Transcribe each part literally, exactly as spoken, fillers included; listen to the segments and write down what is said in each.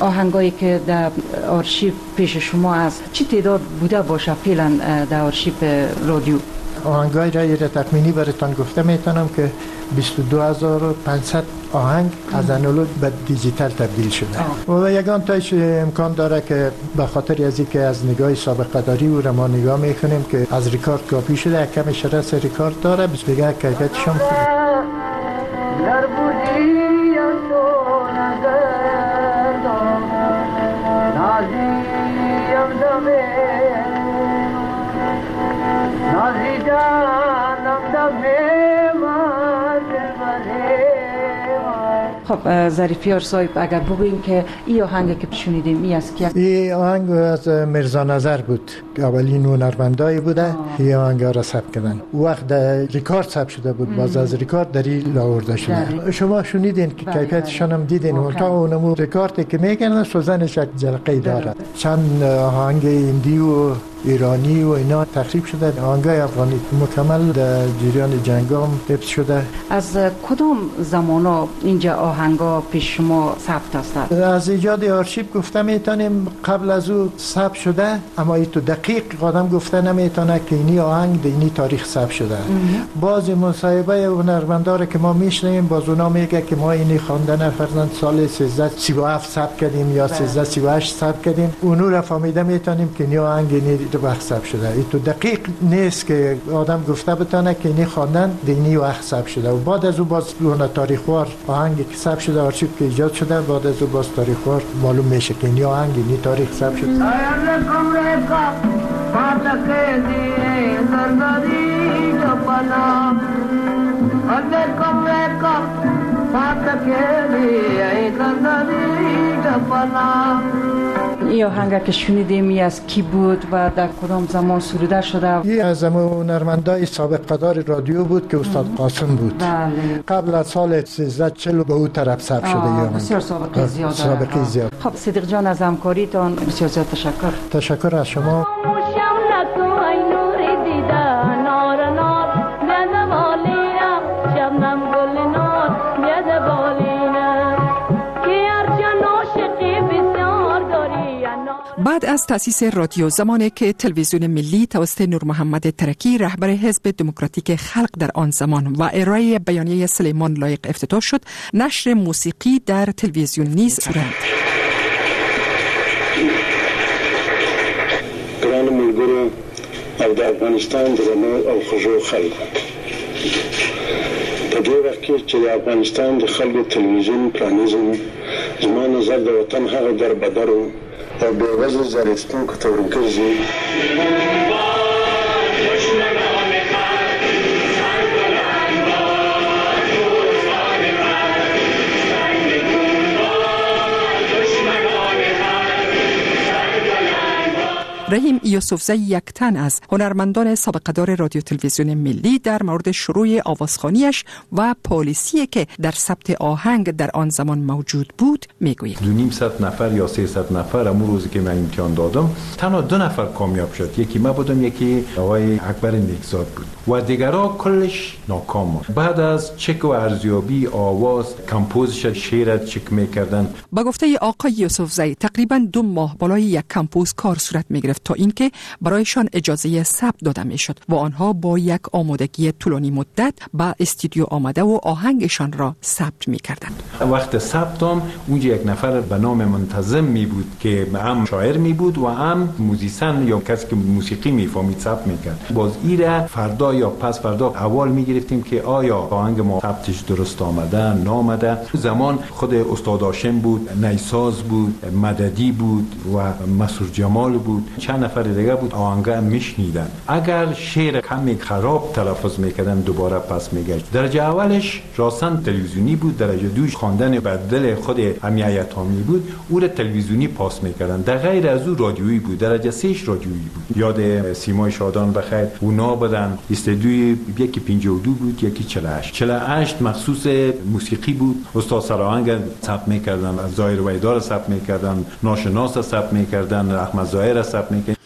آهنگایی که در آرشیو پیش شما است چی تعداد بوده باشه فعلا در آرشیو رادیو؟ آهنگای را یه تخمینی براتان گفته میتونم که بیست و دو هزار و پانصد آهنگ از آنالوگ به دیجیتال تبدیل شده آه. و یگان تایش امکان داره که به خاطر از اینکه از نگاه سابقه داری او را ما نگاه میکنیم که از ریکارد کاپی شده، کمی شرس ریکارد داره، بس دیگه کیفیتش هم خوبه. خب ظریفیار صاحب اگر بگوییم که این آهنگ که شنیدیم این از کی؟ این آهنگ از مرزا نظر بود، اولین هنرمندایی بوده این آهنگ را ثبت کردن. وقت در ریکارد ثبت شده بود، باز از ریکارد دری لاورده شده. شما شنیدین که کیفیتشان هم دیدین، اونتا اونمو ریکاردی که میگن سوزنش یک جلقه داره. چند آهنگ هندی و ایرانی و اینا تخریب شده، آهنگای افغانی مکمل در جریان جنگ هم حفظ شده. از کدام زمانا اینجا آهنگا پیش شما ثبت است؟ از ایجاد آرشیو گفته میتونیم قبل از او ثبت شده، اما ای تو دقیق قدم گفته نمیتونه که اینی آهنگ در اینی تاریخ ثبت شده. بعضی مصاحبه هنرمندا که ما میشنیم باز اونا میگه که ما اینی خواندن فرزند سال سیزده سی و هفت ثبت کردیم یا سیزده سی و هشت ثبت کردیم، اونو را فهمیده میتونیم که اینی آهنگ اینی وقت ثبت شده. ای تو دقیق نیست که آدم گفته بتونه که اینی خواندن دینی وقت ثبت شده. و بعد از او باز اون تاریخوار آهنگی که ثبت شده آرشیو که ایجاد شده، بعد از او باز تاریخوار معلوم میشه که اینی آهنگ اینی تاریخ ثبت شده. این آهنگ که شنیدیم ای از کی بود و در کدام زمان سروده شده؟ این از هنرمندای سابق قدار رادیو بود که استاد قاسم بود. بله. قبل از سال سیزده چهل به اون طرف ثبت شده. بسیار سابقه زیاد. سابقه زیاد. خب صدیق جان از همکاریتان بسیار زیاد تشکر. تشکر از شما. بعد از تأسیس رادیو زمانی که تلویزیون ملی توسط نور محمد ترکی رهبر حزب دموکراتیک خلق در آن زمان و ارائه بیانیه سلیمان لایق افتتاح شد، نشر موسیقی در تلویزیون نیز صورت ګران ملګرو او د افغانستان درنو او خوږو خلکو، په دې وخت کې چې د افغانستان د خلکو تلویزیون پرانیزم، زما نظر د وطن هغه دربدرو او بېوزله زارستونکو ته ورګرځي. رحیم یوسفزی یک تن از هنرمندان سابقه‌دار رادیو تلویزیون ملی در مورد شروع آوازخوانیش و پالیسی که در ثبت آهنگ در آن زمان موجود بود میگوید. دو نیم صد نفر یا سیصد نفر امون روزی که من امتحان دادم تنها دو نفر کامیاب شد، یکی من بودم یکی آقای اکبر نیکزاد بود و دیگرها کلش ناکام بود. بعد از چک و ارزیابی آواز کمپوز شد، شعر چک میکردن. با گفته آقای یوسفزی تقریبا دو ماه بالای یک کمپوز کار صورت میگرفت تا اینکه برایشان اجازه ثبت داده میشد و آنها با یک آمادگی طولانی مدت به استودیو آمده و آهنگشان را ثبت میکردند. وقت ثبتم اونجا یک نفر به نام منتظم می بود که هم شاعر می بود و هم موزیسین یا کسی که موسیقی میفهمید ثبت میکرد. باز ایره فردا یا پس فردا اول میگرفتیم که آیا آهنگ ما ثبتش درست آمده نامده. زمان خود استاد هاشم بود، نیساز بود، مددی بود و مسعود جمال بود، چند نفر دیگه بود. آهنگ میشنیدن، اگر شعر کمی خراب تلفظ میکردن دوباره پس میگشت. درجه اولش راستن تلویزیونی بود، درجه دوش خواندن به دل خود امیت هامی بود، او را تلویزیونی پاس میکردن. در غیر از او رادیویی بود، درجه سهش رادیویی بود. یاد سیمای شادان بخیر اونا بدن استودیوی یکی پنجاه و دو بود یکی چهل و هشت چهل و هشت مخصوص موسیقی بود. استاد سراهنگ ثبت میکردن، ظاهر ویدار ثبت میکردن، ناشناس ثبت میکردن، احمد ظاهر ثبت میکردن.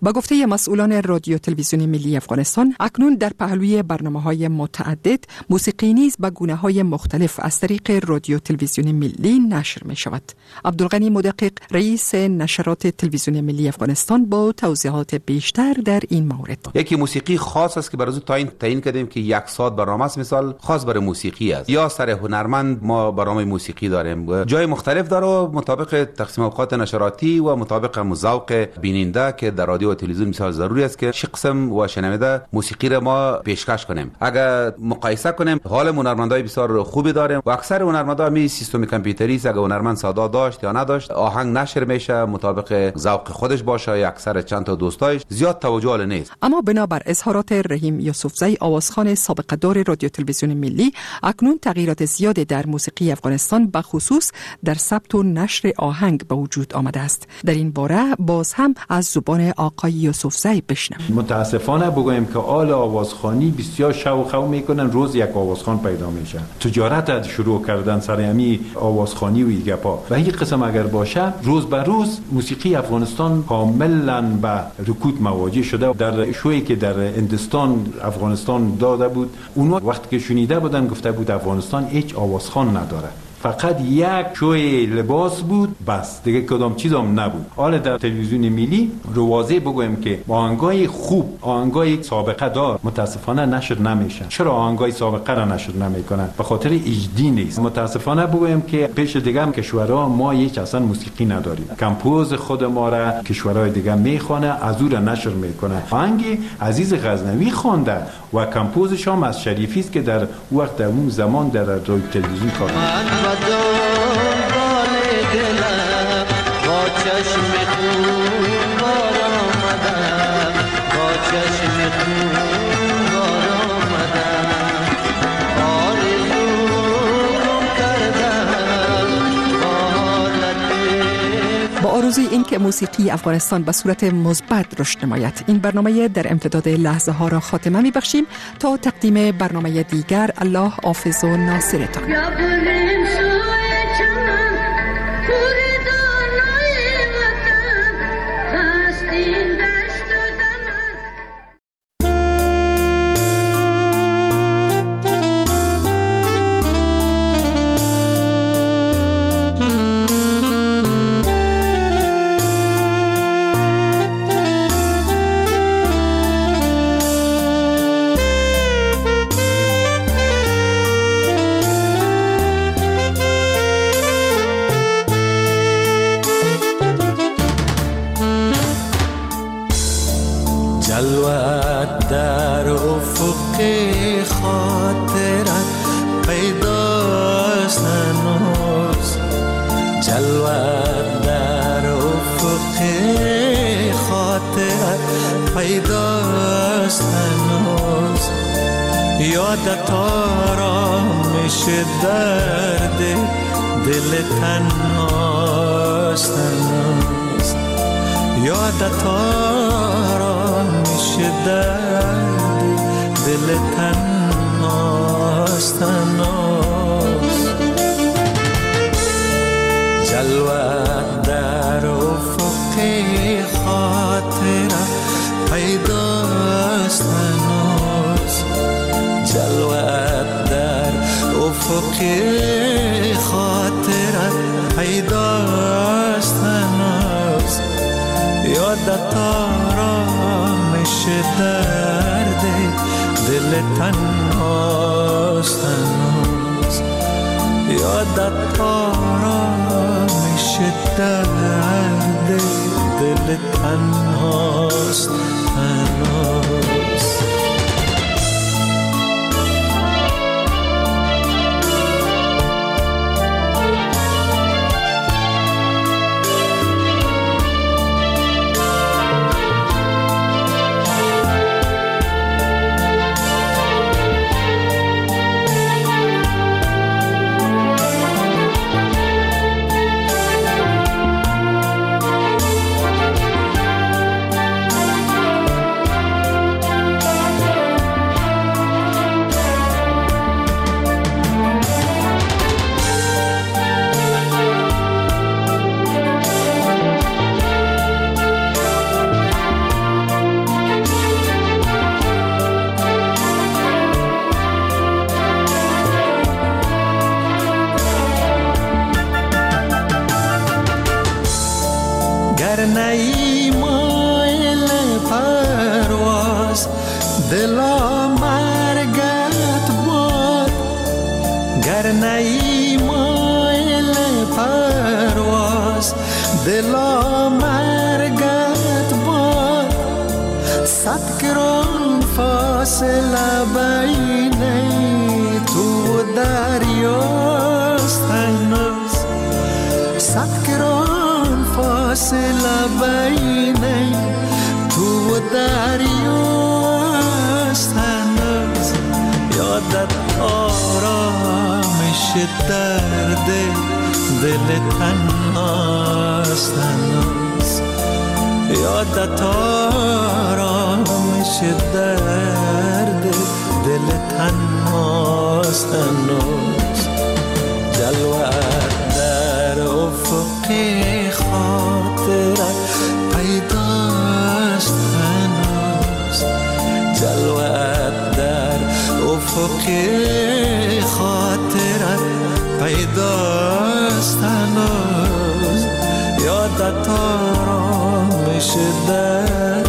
با گفته مسئولان رادیو تلویزیون ملی افغانستان، اکنون در پهلوی برنامه‌های متعدد موسیقی نیز به گونه‌های مختلف از طریق رادیو تلویزیون ملی نشر می‌شود. عبدالغنی مدقق، رئیس نشرات تلویزیون ملی افغانستان، با توضیحات بیشتر در این مورد. یکی موسیقی خاص است که برای تعیین تعیین کردیم که یک ساعت برنامه است، مثال خاص برای موسیقی است. یا سر هنرمند ما برنامه موسیقی داریم، جای مختلف داره مطابق تقسیم اوقات نشراتی و مطابق ذوق بیننده که در رادیو و تلویزیون مثال ضروری است که شش قسم و شنونده موسیقی را ما پیشکش کنیم. اگر مقایسه کنیم حال هنرمندای بسیار خوبی داریم و اکثر هنرمندا می سیستم کامپیوتری است، اگر هنرمند صدا داشت یا نداشت آهنگ نشر میشه مطابق ذوق خودش باشه یا اکثر چند تا دوستایش، زیاد توجه ال نیست. اما بنابر اظهارات رحیم یوسفزی، آوازخوان سابقه دار رادیو تلویزیون ملی، اکنون تغییرات زیادی در موسیقی افغانستان به خصوص در ثبت و نشر آهنگ به وجود آمده است. در این باره باز هم از زبان آقای یوسفزی بشنویم. متاسفانه بگویم که آل آوازخوانی بسیار شو و خو میکنن، روز یک آوازخوان پیدا میشه، تجارت شروع کردن سر امی آوازخوانی و ایگه پا و این قسم اگر باشه روز به روز موسیقی افغانستان کاملا به رکود مواجه شده. در شویی که در هندوستان افغانستان داده بود، اونها وقتی که شنیده بودن گفته بود افغانستان هیچ آوازخوان نداره، فقط یک شوی لباس بود بس، دیگه کدام چیز هم نبود. حالا در تلویزیون ملی رو واضح بگویم که آهنگای خوب، آهنگای سابقه دار متاسفانه نشر نمیشن. چرا آهنگای سابقه را نشر نمیکنن؟ به خاطر اجدی نیست. متاسفانه بگویم که پیش دیگه هم کشورها ما هیچ اصلا موسیقی نداریم، کمپوز خود ما را کشورهای دیگه میخونه، از اون نشر میکنه. آهنگ عزیز غزنوی خوانده و کمپوزش هم از شریفی است که در وقت در اون زمان در رادیو تلویزیون کار می‌کرد. دنبال دلم با چشم خون بار آمدم، با چشم خون بار آمدم، آرزو گم کردم با حالت. با آرزوی این که موسیقی افغانستان به صورت مثبت رشد نماید، این برنامه در امتداد لحظه ها را خاتمه می بخشیم تا تقدیم برنامه دیگر. الله حافظ و ناصرتان. جلوت در افق خاطرت پیداست هنوز، جلوت در افق خاطرت پیداست هنوز، یادت آرامش درد دل تنهاست هنوز، یادت آرامش درد دل تنهاست هنوز، جلوت در افق خاطرت پیداست هنوز، جلوت در افق خاطرت پیداست هنوز، یادت آرامش درد دل تنهاست هنوز، یادت آرامش درد دل تنهاست هنوز. گر نی مایل پرواز دلا مرگت باد گر نی مایل پرواز دلا مرگت باد صد گران فاصله بین تو و دریاست هنوز صد گران فاصله بین تو و دریاست هنوز یادت آرامش درد دل تنهاست هنوز یادت آرامش درد دل تنهاست هنوز جلوت در افق خاطرت پیداست هنوز جلوت در افق خاطرت پیداست هنوز یادت آرامش در